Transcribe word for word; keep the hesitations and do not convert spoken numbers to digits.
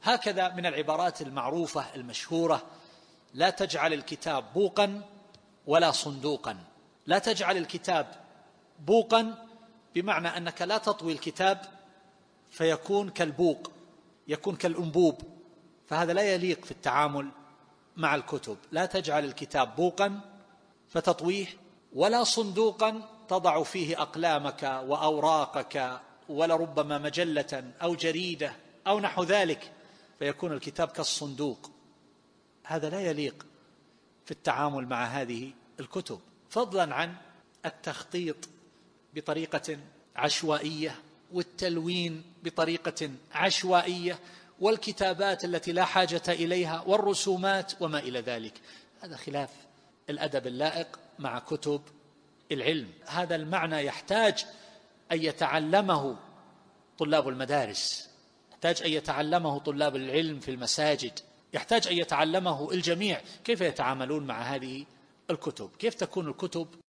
هكذا من العبارات المعروفة المشهورة: لا تجعل الكتاب بوقا ولا صندوقا. لا تجعل الكتاب بوقا بمعنى أنك لا تطوي الكتاب فيكون كالبوق، يكون كالأنبوب، فهذا لا يليق في التعامل مع الكتب. لا تجعل الكتاب بوقا فتطويه، ولا صندوقا تضع فيه أقلامك وأوراقك ولربما مجلة أو جريدة أو نحو ذلك فيكون الكتاب كالصندوق. هذا لا يليق في التعامل مع هذه الكتب، فضلا عن التخطيط بطريقة عشوائية والتلوين بطريقة عشوائية والكتابات التي لا حاجة إليها والرسومات وما إلى ذلك. هذا خلاف الأدب اللائق مع كتب العلم. هذا المعنى يحتاج أن يتعلمه طلاب المدارس، يحتاج أن يتعلمه طلاب العلم في المساجد، يحتاج أن يتعلمه الجميع، كيف يتعاملون مع هذه الكتب، كيف تكون الكتب